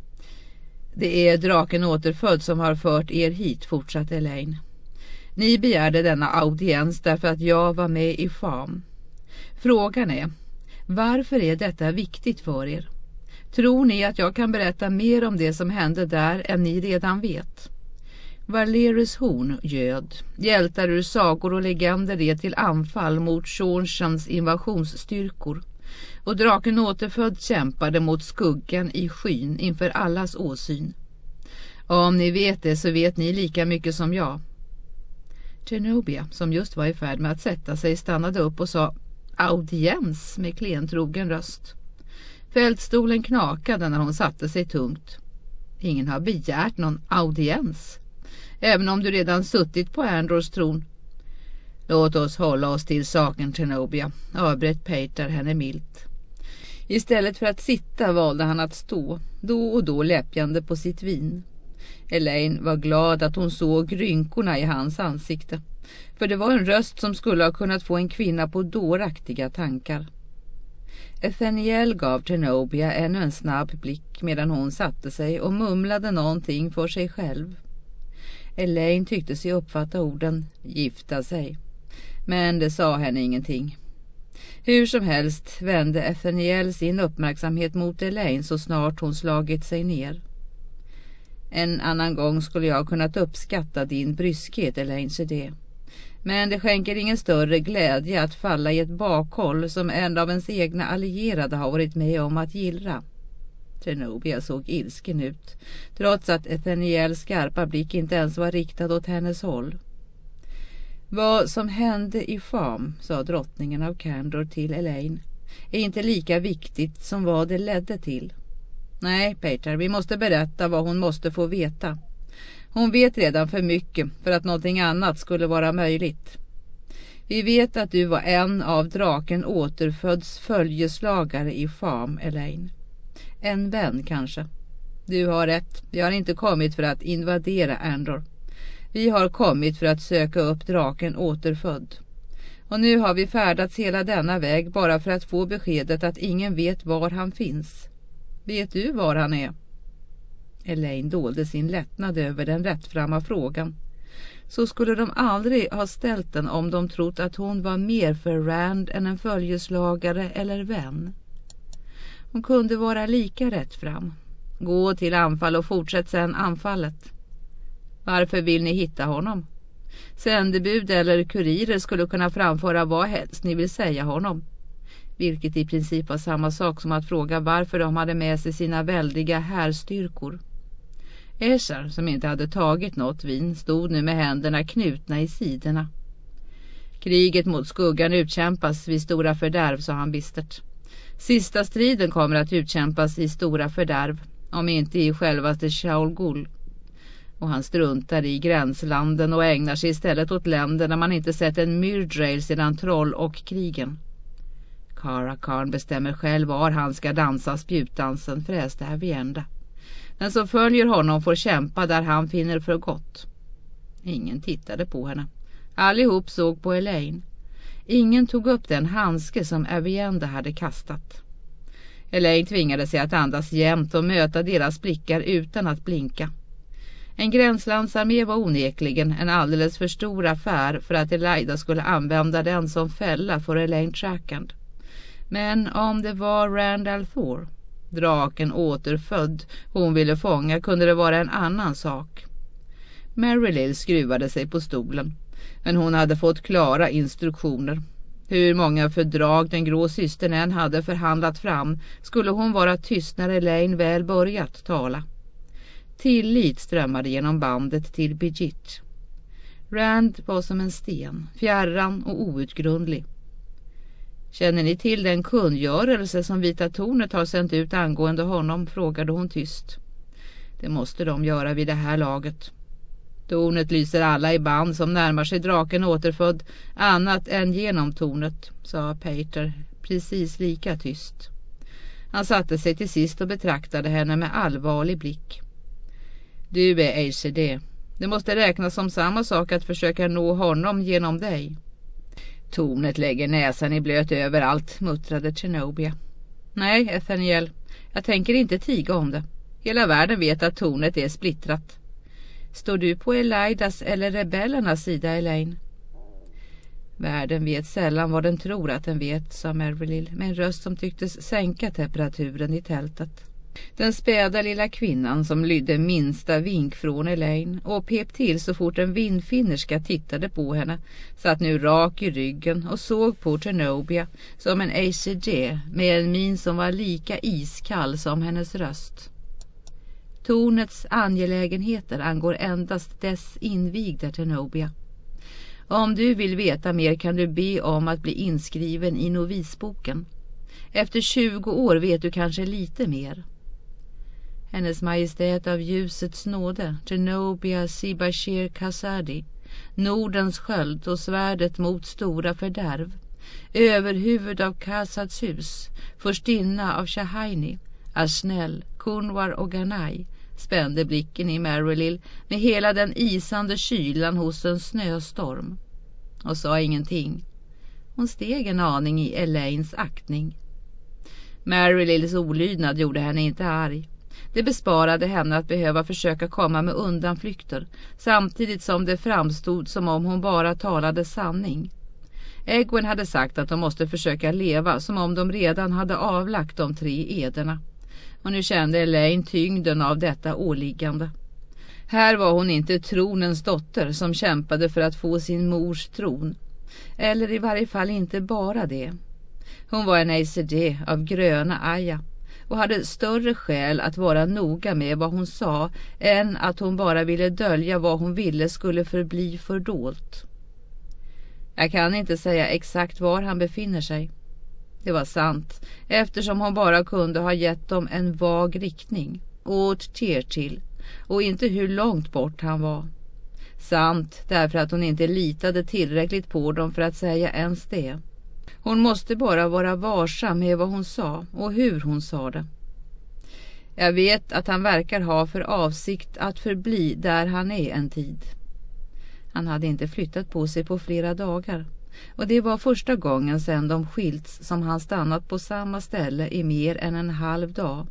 Det är draken återfödd som har fört er hit, fortsatte Elaine. Ni begärde denna audiens därför att jag var med i FAM. Frågan är, varför är detta viktigt för er? Tror ni att jag kan berätta mer om det som hände där än ni redan vet? Valerus horn göd. Hjältar ur sagor och legender är till anfall mot Shorshans invasionsstyrkor. Och draken återfödd kämpade mot skuggan i skyn inför allas åsyn. Om ni vet det så vet ni lika mycket som jag. Zenobia, som just var i färd med att sätta sig, stannade upp och sa audiens med klentrogen röst. Fältstolen knakade när hon satte sig tungt. Ingen har begärt någon audiens, även om du redan suttit på Andors tron. Låt oss hålla oss till saken, Zenobia, avbröt Peter henne milt. Istället för att sitta valde han att stå, då och då läppjande på sitt vin. Elaine var glad att hon såg rynkorna i hans ansikte, för det var en röst som skulle ha kunnat få en kvinna på dåraktiga tankar. Ethaniel gav Zenobia ännu en snabb blick medan hon satte sig och mumlade någonting för sig själv. Elaine tyckte sig uppfatta orden gifta sig, men det sa henne ingenting. Hur som helst vände Ethaniel sin uppmärksamhet mot Elaine så snart hon slagit sig ner. En annan gång skulle jag kunnat uppskatta din bryskhet, Elaine, så det. Men det skänker ingen större glädje att falla i ett bakhåll som en av ens egna allierade har varit med om att gillra. Zenobia såg ilsken ut, trots att Ethaniels skarpa blick inte ens var riktad åt hennes håll. Vad som hände i FAM, sa drottningen av Kandor till Elaine, är inte lika viktigt som vad det ledde till. Nej, Peter, vi måste berätta vad hon måste få veta. Hon vet redan för mycket för att någonting annat skulle vara möjligt. Vi vet att du var en av draken återföds följeslagare i FAM, Elaine. En vän kanske. Du har rätt, vi har inte kommit för att invadera Andor. Vi har kommit för att söka upp draken återfödd. Och nu har vi färdats hela denna väg bara för att få beskedet att ingen vet var han finns. Vet du var han är? Elaine dolde sin lättnad över den rättframma frågan. Så skulle de aldrig ha ställt den om de trott att hon var mer för Rand än en följeslagare eller vän. Hon kunde vara lika rättfram. Gå till anfall och fortsätt sedan anfallet. Varför vill ni hitta honom? Sändebud eller kurirer skulle kunna framföra vad helst ni vill säga honom. Vilket i princip var samma sak som att fråga varför de hade med sig sina väldiga härstyrkor. Escher, som inte hade tagit något vin, stod nu med händerna knutna i sidorna. Kriget mot skuggan utkämpas vid Stora Fördärv, sa han bistert. Sista striden kommer att utkämpas i Stora Fördärv, om inte i självaste Shaol Ghul. Och han struntar i gränslanden och ägnar sig istället åt länder där man inte sett en Myrddrail sedan troll och krigen. Kara Khan bestämmer själv var han ska dansa spjutdansen, fräste Avienda. Den som följer honom får kämpa där han finner för gott. Ingen tittade på henne. Allihop såg på Elaine. Ingen tog upp den handske som Avienda hade kastat. Elaine tvingade sig att andas jämnt och möta deras blickar utan att blinka. En gränslandsarmé var onekligen en alldeles för stor affär för att Elaida skulle använda den som fälla för Elaine Trackand. Men om det var Rand al'Thor, draken återfödd, hon ville fånga, kunde det vara en annan sak. Marylill skruvade sig på stolen, men hon hade fått klara instruktioner. Hur många fördrag den grå systern än hade förhandlat fram skulle hon vara tyst när Elaine väl börjat tala. Tillit strömmade genom bandet till Bijit. Rand var som en sten, fjärran och outgrundlig. Känner ni till den kungörelse som Vita tornet har sänt ut angående honom, frågade hon tyst. Det måste de göra vid det här laget. Tornet lyser alla i band som närmar sig draken återfödd, annat än genom tornet, sa Peter precis lika tyst. Han satte sig till sist och betraktade henne med allvarlig blick. Du är ACD. Det måste räknas som samma sak att försöka nå honom genom dig. Tornet lägger näsan i blöt överallt, muttrade Zenobia. Nej, Ethaniel, jag tänker inte tiga om det. Hela världen vet att tornet är splittrat. Står du på Elidas eller rebellernas sida, Elaine? Världen vet sällan vad den tror att den vet, sa Merrill med en röst som tycktes sänka temperaturen i tältet. Den späda lilla kvinnan som lydde minsta vink från Elaine och pep till så fort en vindfinnerska tittade på henne, satt nu rak i ryggen och såg på Zenobia som en ACG med en min som var lika iskall som hennes röst. Tornets angelägenheter angår endast dess invigda, Zenobia. Om du vill veta mer kan du be om att bli inskriven i novisboken. Efter 20 år vet du kanske lite mer. Hennes majestät av ljusets nåde, Zenobia Sibashir Khazadi, Nordens sköld och svärdet mot stora fördärv, överhuvud av Khazads hus, förstinna av Shahaini, Ashnel, Kunwar och Ganai, spände blicken i Merrill med hela den isande kylan hos en snöstorm och sa ingenting. Hon steg en aning i Elaines aktning. Merrills olydnad gjorde henne inte arg. Det besparade henne att behöva försöka komma med undanflykter, samtidigt som det framstod som om hon bara talade sanning. Egwene hade sagt att de måste försöka leva som om de redan hade avlagt de 3 ederna. Och nu kände Elaine tyngden av detta åliggande. Här var hon inte tronens dotter som kämpade för att få sin mors tron. Eller i varje fall inte bara det. Hon var en ACD av gröna Aya och hade större skäl att vara noga med vad hon sa än att hon bara ville dölja vad hon ville skulle förbli fördolt. Jag kan inte säga exakt var han befinner sig. Det var sant, eftersom hon bara kunde ha gett dem en vag riktning, åt till, och inte hur långt bort han var. Sant, därför att hon inte litade tillräckligt på dem för att säga ens det. Hon måste bara vara varsam med vad hon sa och hur hon sa det. Jag vet att han verkar ha för avsikt att förbli där han är en tid. Han hade inte flyttat på sig på flera dagar. Och det var första gången sedan de skilts som han stannat på samma ställe i mer än en halv dag.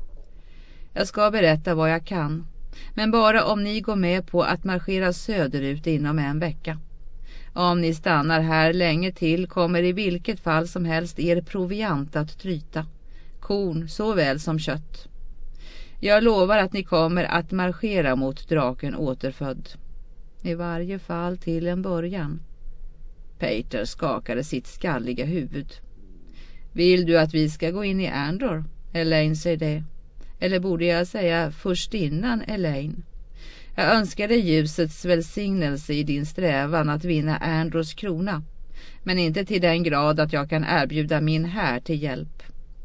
Jag ska berätta vad jag kan, men bara om ni går med på att marschera söderut inom en vecka. Om ni stannar här länge till kommer i vilket fall som helst er proviant att tryta, korn såväl som kött. Jag lovar att ni kommer att marschera mot draken återfödd. I varje fall till en början. Peter skakade sitt skalliga huvud. Vill du att vi ska gå in i Andor? Elaine säger det. Eller borde jag säga först innan, Elaine? Jag önskar dig ljusets välsignelse i din strävan att vinna Andors krona. Men inte till den grad att jag kan erbjuda min här till hjälp.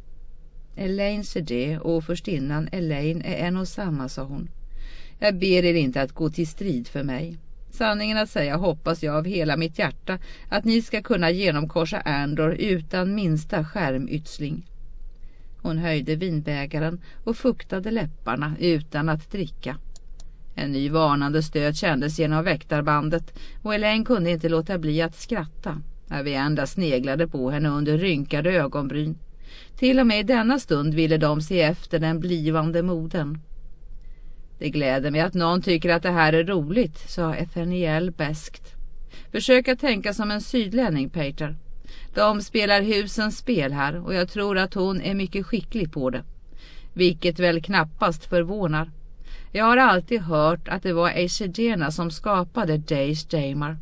Elaine säger det och först innan Elaine är en och samma, sa hon. Jag ber er inte att gå till strid för mig. Sanningen att säga hoppas jag av hela mitt hjärta att ni ska kunna genomkorsa Andor utan minsta skärmytsling. Hon höjde vinbägaren och fuktade läpparna utan att dricka. En ny varnande stöt kändes genom väktarbandet och Elaine kunde inte låta bli att skratta när vi ända sneglade på henne under rynkade ögonbryn. Till och med i denna stund ville de se efter den blivande moden. Det gläder mig att någon tycker att det här är roligt, sa Ethaniel beskt. Försök att tänka som en sydlänning, Peter. De spelar husens spel här och jag tror att hon är mycket skicklig på det. Vilket väl knappast förvånar. Jag har alltid hört att det var ACG-erna som skapade Days Daymar.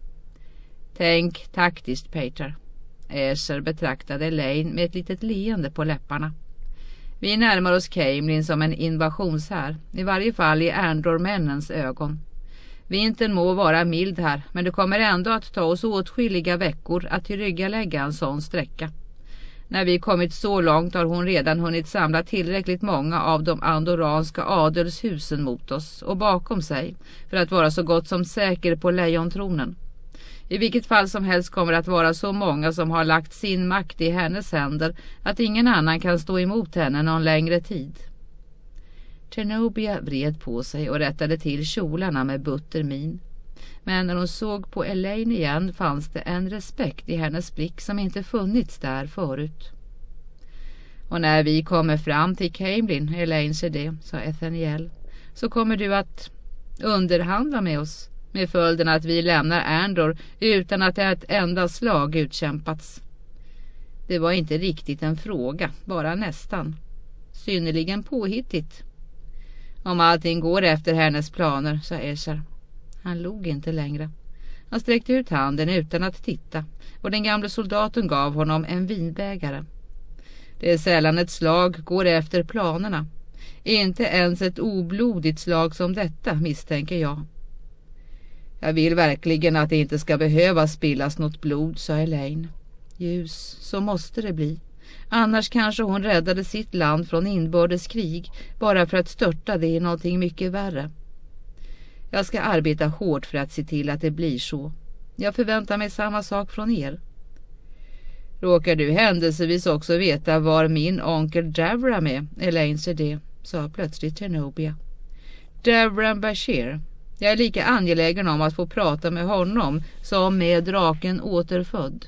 Tänk taktiskt, Peter. Escher betraktade Elaine med ett litet leende på läpparna. Vi närmar oss Caemlin som en invasionshär, i varje fall i Andor-männens ögon. Vintern må vara mild här, men det kommer ändå att ta oss åtskilliga veckor att tillryggalägga en sån sträcka. När vi kommit så långt har hon redan hunnit samla tillräckligt många av de andoranska adelshusen mot oss och bakom sig för att vara så gott som säker på lejontronen. I vilket fall som helst kommer det att vara så många som har lagt sin makt i hennes händer att ingen annan kan stå emot henne någon längre tid. Zenobia vred på sig och rättade till kjolarna med butter min. Men när hon såg på Elaine igen fanns det en respekt i hennes blick som inte funnits där förut. Och när vi kommer fram till Camblin, Elaine ser det, sa Ethaniel, så kommer du att underhandla med oss, med följden att vi lämnar Andor utan att ett enda slag utkämpats. Det var inte riktigt en fråga, bara nästan. Synnerligen påhittigt. Om allting går efter hennes planer, sa Escher. Han log inte längre. Han sträckte ut handen utan att titta och den gamla soldaten gav honom en vinbägare. Det är sällan ett slag går efter planerna. Inte ens ett oblodigt slag som detta, misstänker jag. Jag vill verkligen att det inte ska behöva spillas något blod, sa Elaine. Ljus, så måste det bli. Annars kanske hon räddade sitt land från inbördeskrig bara för att störta det i någonting mycket värre. Jag ska arbeta hårt för att se till att det blir så. Jag förväntar mig samma sak från er. Råkar du händelsevis också veta var min onkel Davram är, Elaine ser det, sa plötsligt Zenobia. Davram Bashir. Jag är lika angelägen om att få prata med honom som med draken återfödd.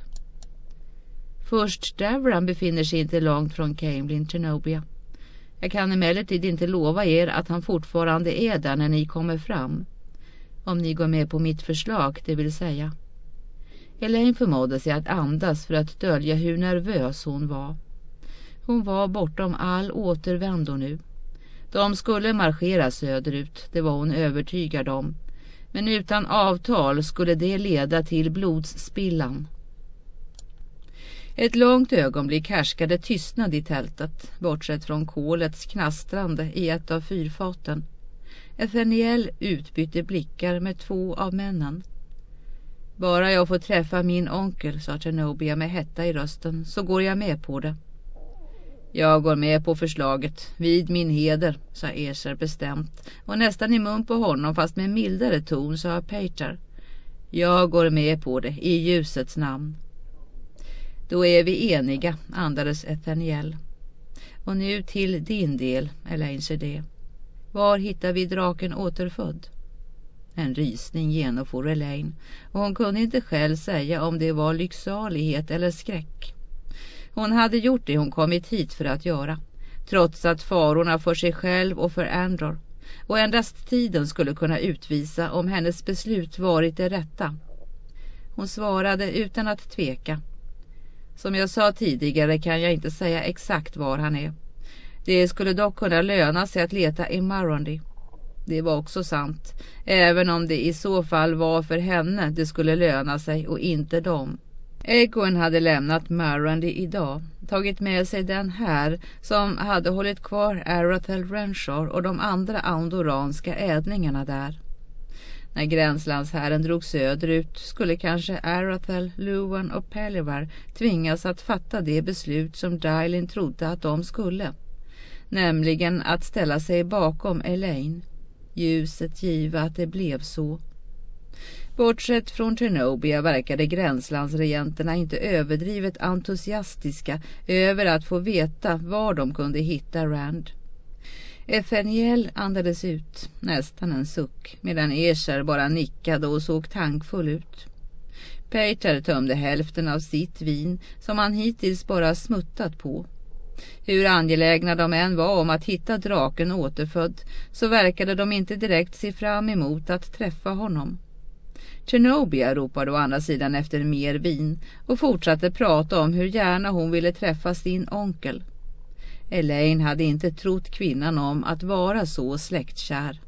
Först Davram befinner sig inte långt från Camblin, Zenobia. Jag kan emellertid inte lova er att han fortfarande är där när ni kommer fram. Om ni går med på mitt förslag, det vill säga. Elaine förmådde sig att andas för att dölja hur nervös hon var. Hon var bortom all återvändo nu. De skulle marschera söderut, det var hon övertygad om. Men utan avtal skulle det leda till blodsspillan. Ett långt ögonblick härskade tystnad i tältet, bortsett från kolets knastrande i ett av fyrfaten. Ethaniel utbytte blickar med 2 av männen. Bara jag får träffa min onkel, sa Zenobia med hetta i rösten, så går jag med på det. Jag går med på förslaget, vid min heder, sa Escher bestämt, och nästan i mun på honom fast med mildare ton sa Peter. Jag går med på det, i ljusets namn. Då är vi eniga, andades Ethaniel. Och nu till din del, Elaine ser det. Var hittar vi draken återfödd? En rysning genomfor Elaine, och hon kunde inte själv säga om det var lycksalighet eller skräck. Hon hade gjort det hon kommit hit för att göra, trots att farorna för sig själv och för Andor, och endast tiden skulle kunna utvisa om hennes beslut varit det rätta. Hon svarade utan att tveka. Som jag sa tidigare kan jag inte säga exakt var han är. Det skulle dock kunna löna sig att leta i Marondi. Det var också sant, även om det i så fall var för henne det skulle löna sig och inte dem. Egon hade lämnat Marondi idag, tagit med sig den här som hade hållit kvar Arathel Renshaw och de andra andoranska ädlingarna där. När gränslandsherren drog söderut skulle kanske Arathel, Luwan och Pellivar tvingas att fatta det beslut som Dailin trodde att de skulle, nämligen att ställa sig bakom Elaine. Ljuset giva att det blev så. Bortsett från Zenobia verkade gränslandsregenterna inte överdrivet entusiastiska över att få veta var de kunde hitta Rand. Ethaniel andades ut, nästan en suck, medan Escher bara nickade och såg tankfull ut. Peter tömde hälften av sitt vin som han hittills bara smuttat på. Hur angelägna de än var om att hitta draken återfödd så verkade de inte direkt se fram emot att träffa honom. Zenobia ropade å andra sidan efter mer vin och fortsatte prata om hur gärna hon ville träffa sin onkel. Elaine hade inte trott kvinnan om att vara så släktkär.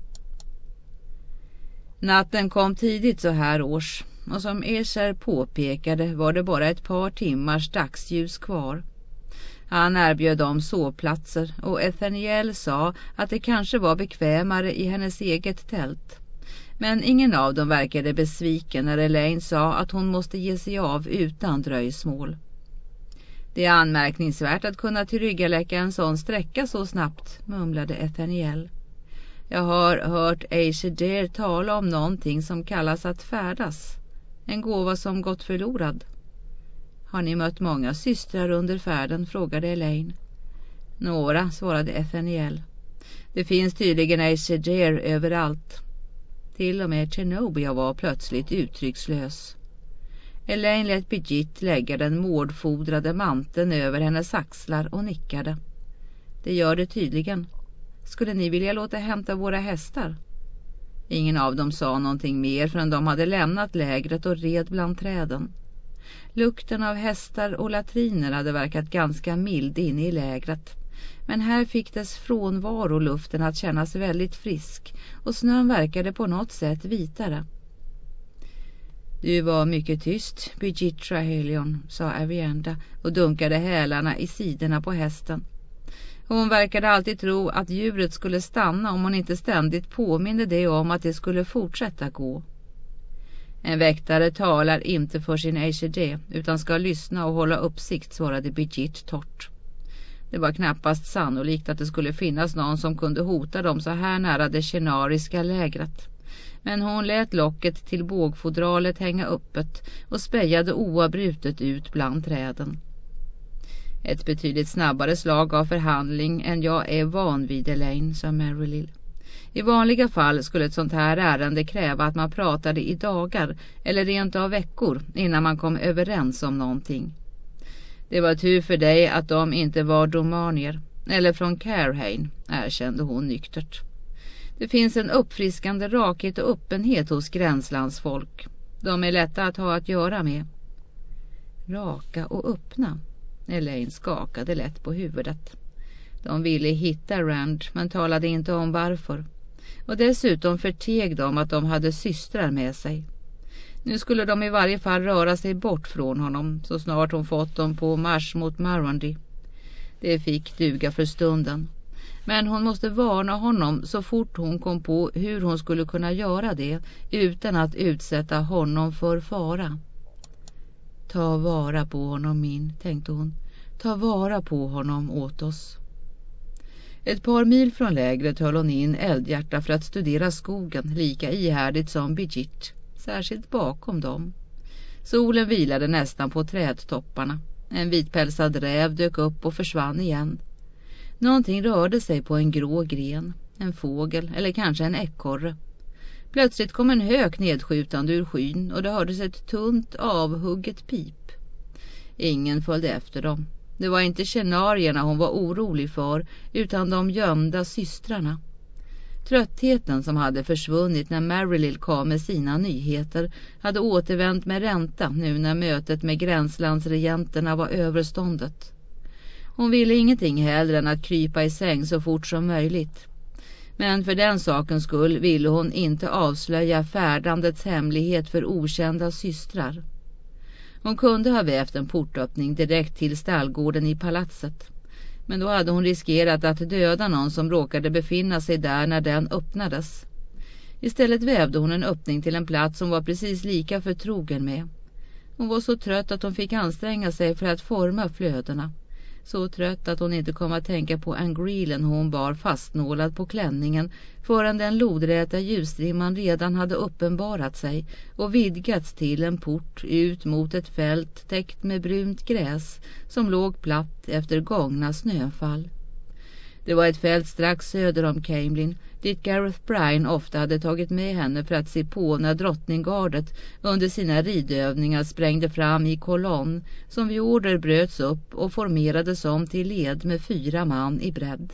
Natten kom tidigt så här års, och som Escher påpekade var det bara ett par timmars dagsljus kvar. Han erbjöd dem sovplatser och Ethaniel sa att det kanske var bekvämare i hennes eget tält. Men ingen av dem verkade besviken när Elaine sa att hon måste ge sig av utan dröjsmål. Det är anmärkningsvärt att kunna tillryggalägga en sån sträcka så snabbt, mumlade Ethaniel. Jag har hört Aesir tala om någonting som kallas att färdas. En gåva som gått förlorad. Har ni mött många systrar under färden, frågade Elaine. Några, svarade Ethaniel. Det finns tydligen ACGR överallt. Till och med Chernobyl var plötsligt uttryckslös. Elaine lät Brigitte lägga den mårdfodrade manteln över hennes axlar och nickade. Det gör det tydligen. Skulle ni vilja låta hämta våra hästar? Ingen av dem sa någonting mer förrän de hade lämnat lägret och red bland träden. Lukten av hästar och latriner hade verkat ganska mild inne i lägret. Men här fick dess frånvaro luften att kännas väldigt frisk och snön verkade på något sätt vitare. Du var mycket tyst, Brigitte Trahelion, sa Avienda och dunkade hälarna i sidorna på hästen. Hon verkade alltid tro att djuret skulle stanna om hon inte ständigt påminde det om att det skulle fortsätta gå. En väktare talar inte för sin ACG utan ska lyssna och hålla uppsikt, svarade Brigitte torrt. Det var knappast sannolikt att det skulle finnas någon som kunde hota dem så här nära det kenariska lägret. Men hon lät locket till bågfodralet hänga öppet och spejade oavbrutet ut bland träden. Ett betydligt snabbare slag av förhandling än jag är van vid, Elaine, sa Marylill. I vanliga fall skulle ett sånt här ärende kräva att man pratade i dagar eller rent av veckor innan man kom överens om någonting. Det var tur för dig att de inte var domanier eller från Carhain, erkände hon nyktert. Det finns en uppfriskande rakhet och öppenhet hos gränslandsfolk. De är lätta att ha att göra med. Raka och öppna. Elaine skakade lätt på huvudet. De ville hitta Rand men talade inte om varför. Och dessutom förteg de att de hade systrar med sig. Nu skulle de i varje fall röra sig bort från honom så snart hon fått dem på marsch mot Marondi. Det fick duga för stunden. Men hon måste varna honom så fort hon kom på hur hon skulle kunna göra det utan att utsätta honom för fara. Ta vara på honom, min, tänkte hon. Ta vara på honom åt oss. Ett par mil från lägret höll hon in Eldhjärta för att studera skogen lika ihärdigt som Brigitte, särskilt bakom dem. Solen vilade nästan på trädtopparna. En vitpälsad räv dök upp och försvann igen. Någonting rörde sig på en grå gren, en fågel eller kanske en ekorre. Plötsligt kom en hök nedskjutande ur skyn och det hördes ett tunt avhugget pip. Ingen följde efter dem. Det var inte kenarierna hon var orolig för utan de gömda systrarna. Tröttheten som hade försvunnit när Marylill kom med sina nyheter hade återvänt med ränta nu när mötet med gränslandsregenterna var överståndet. Hon ville ingenting hellre än att krypa i säng så fort som möjligt. Men för den sakens skull ville hon inte avslöja färdandets hemlighet för okända systrar. Hon kunde ha vävt en portöppning direkt till stallgården i palatset. Men då hade hon riskerat att döda någon som råkade befinna sig där när den öppnades. Istället vävde hon en öppning till en plats som var precis lika förtrogen med. Hon var så trött att hon fick anstränga sig för att forma flödena. Så trött att hon inte kom att tänka på Angreelen hon bar fastnålad på klänningen förrän den lodräta ljusrimman redan hade uppenbarat sig och vidgats till en port ut mot ett fält täckt med brunt gräs som låg platt efter gångna snöfall. Det var ett fält strax söder om Camelin dit Gareth Bryan ofta hade tagit med henne för att se på när drottningardet under sina ridövningar sprängde fram i kolonn som vid order bröts upp och formerades om till led med 4 man i bredd.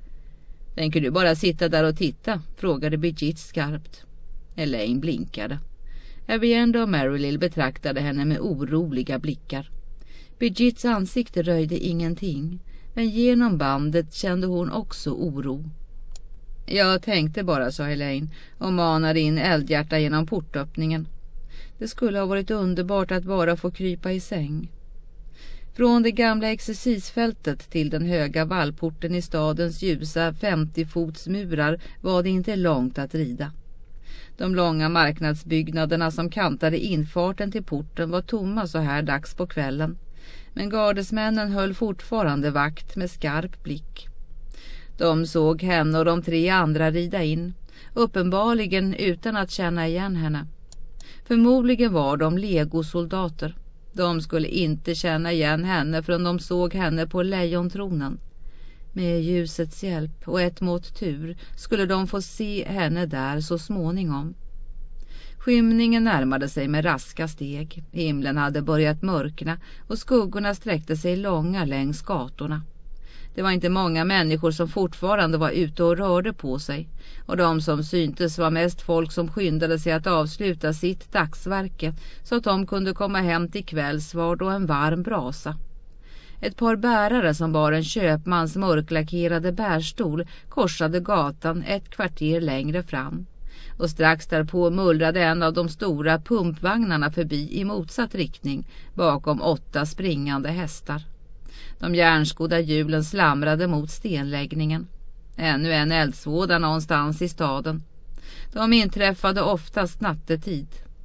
Tänker du bara sitta där och titta? Frågade Brigitte skarpt. Elaine blinkade. Avienda och Marylill betraktade henne med oroliga blickar. Brigittes ansikte röjde ingenting. Men genom bandet kände hon också oro. Jag tänkte bara, sa Elaine och manade in Eldhjärta genom portöppningen. Det skulle ha varit underbart att bara få krypa i säng. Från det gamla exercisfältet till den höga vallporten i stadens ljusa 50-fotsmurar var det inte långt att rida. De långa marknadsbyggnaderna som kantade infarten till porten var tomma så här dags på kvällen. Men gardesmännen höll fortfarande vakt med skarp blick. De såg henne och de 3 andra rida in, uppenbarligen utan att känna igen henne. Förmodligen var de legosoldater. De skulle inte känna igen henne förrän de såg henne på lejontronen. Med ljusets hjälp och ett mått tur skulle de få se henne där så småningom. Skymningen närmade sig med raska steg. Himlen hade börjat mörkna och skuggorna sträckte sig långa längs gatorna. Det var inte många människor som fortfarande var ute och rörde på sig, och de som syntes var mest folk som skyndade sig att avsluta sitt dagsverke så att de kunde komma hem till kvällsvard och en varm brasa. Ett par bärare som bar en köpmans mörklackerade bärstol korsade gatan ett kvarter längre fram, och strax därpå mullrade en av de stora pumpvagnarna förbi i motsatt riktning bakom 8 springande hästar. De järnskodda hjulen slamrade mot stenläggningen. Ännu en eldsvåda någonstans i staden. De inträffade oftast nattetid.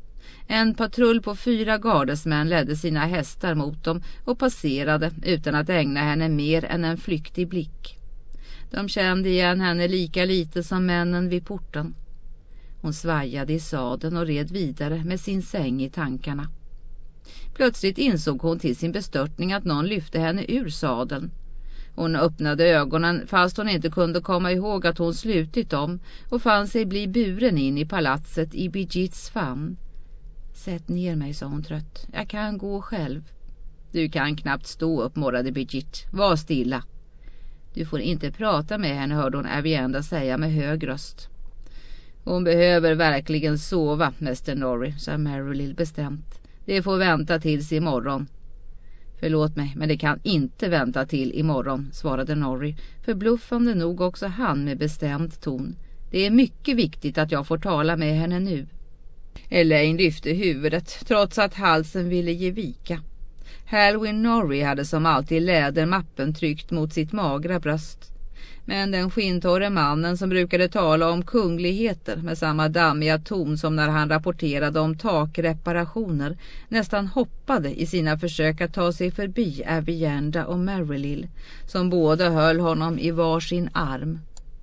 En patrull på 4 gardesmän ledde sina hästar mot dem och passerade utan att ägna henne mer än en flyktig blick. De kände igen henne lika lite som männen vid porten. Hon svajade i sadeln och red vidare med sin säng i tankarna. Plötsligt insåg hon till sin bestörtning att någon lyfte henne ur sadeln. Hon öppnade ögonen fast hon inte kunde komma ihåg att hon slutit dem och fann sig bli buren in i palatset i Birgitts famn. Sätt ner mig, sa hon trött. Jag kan gå själv. Du kan knappt stå upp, morrade Birgitt. Var stilla. Du får inte prata med henne, hörde hon Avienda säga med hög röst. Hon behöver verkligen sova, Mäster Norrie, sa Marylill bestämt. Det får vänta tills imorgon. Förlåt mig, men det kan inte vänta till imorgon, svarade Norrie, förbluffande nog också han med bestämd ton. Det är mycket viktigt att jag får tala med henne nu. Elaine lyfte huvudet, trots att halsen ville ge vika. Halwyn Norrie hade som alltid lädermappen tryckt mot sitt magra bröst. Men den skintorre mannen som brukade tala om kungligheter med samma dammiga ton som när han rapporterade om takreparationer nästan hoppade i sina försök att ta sig förbi Avienda och Marylill, som båda höll honom i varsin arm.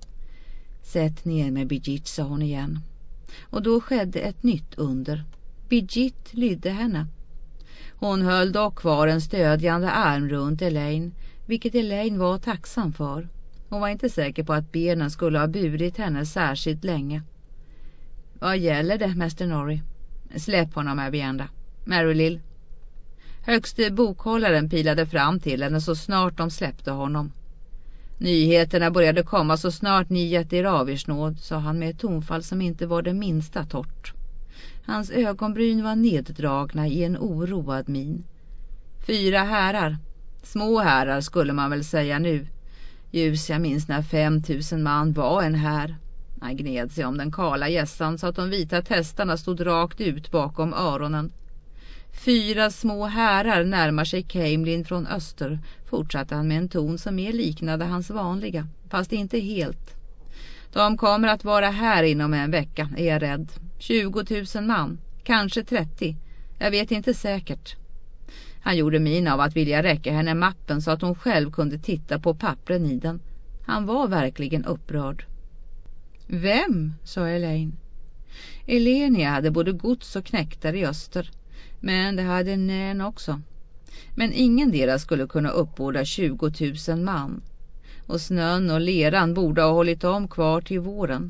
Sätt ner med Birgitt, sa hon igen. Och då skedde ett nytt under. Birgitt lydde henne. Hon höll dock kvar en stödjande arm runt Elaine, vilket Elaine var tacksam för. Hon var inte säker på att benen skulle ha burit henne särskilt länge. Vad gäller det, Mäster Norrie? Släpp honom, Avienda. Marylill. Högste bokhållaren pilade fram till henne så snart de släppte honom. Nyheterna började komma så snart ni gett er avsnåd, sa han med ett tonfall som inte var det minsta torrt. Hans ögonbryn var neddragna i en oroad min. 4 herrar. Små herrar skulle man väl säga nu. Ljus, jag minns när 5000 man var en här. Han gned sig om den kala gässan så att de vita testarna stod rakt ut bakom öronen. 4 små herrar närmar sig Camelin från öster, fortsatte han med en ton som mer liknade hans vanliga, fast inte helt. De kommer att vara här inom en vecka, är jag rädd. 20 000 man, kanske 30. Jag vet inte säkert. Han gjorde min av att vilja räcka henne mappen så att hon själv kunde titta på pappren i den. Han var verkligen upprörd. Vem? Sa Elaine. Elenia hade både gods och knäktar i öster, men det hade Nän också. Men ingen deras skulle kunna uppbåda 20 000 man. Och snön och leran borde ha hållit om kvar till våren.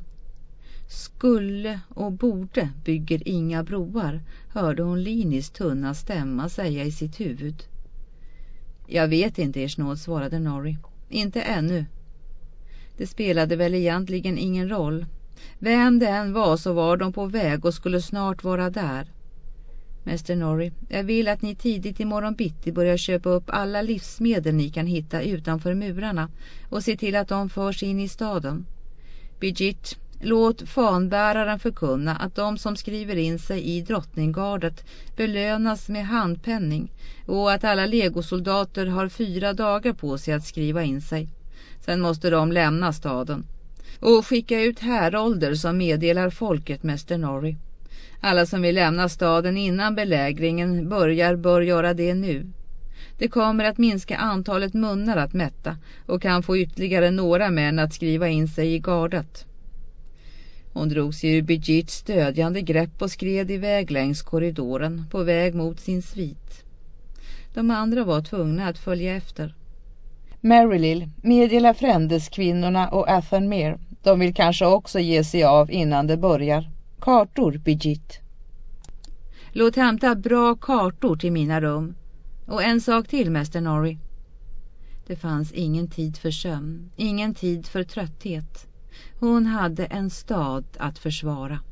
Skulle och borde bygger inga broar, hörde hon Linis tunna stämma säga i sitt huvud. Jag vet inte, ers nåd, svarade Norrie. Inte ännu. Det spelade väl egentligen ingen roll. Vem det än var så var de på väg och skulle snart vara där. Mäster Norrie, jag vill att ni tidigt imorgon bitti börjar köpa upp alla livsmedel ni kan hitta utanför murarna och se till att de förs in i staden. Birgitt, låt fanbäraren förkunna att de som skriver in sig i drottninggardet belönas med handpenning och att alla legosoldater har 4 dagar på sig att skriva in sig. Sen måste de lämna staden. Och skicka ut härolder som meddelar folket, Mäster Norrie. Alla som vill lämna staden innan belägringen bör göra det nu. Det kommer att minska antalet munnar att mätta och kan få ytterligare några män att skriva in sig i gardet. Hon drog sig ur Birgitts stödjande grepp och skred iväg längs korridoren på väg mot sin svit. De andra var tvungna att följa efter. Marylill, meddela Frändeskvinnorna och Athenmere. De vill kanske också ge sig av innan det börjar. Kartor, Bridget. Låt hämta bra kartor till mina rum. Och en sak till, Mäster Norrie. Det fanns ingen tid för sömn, ingen tid för trötthet. Hon hade en stad att försvara.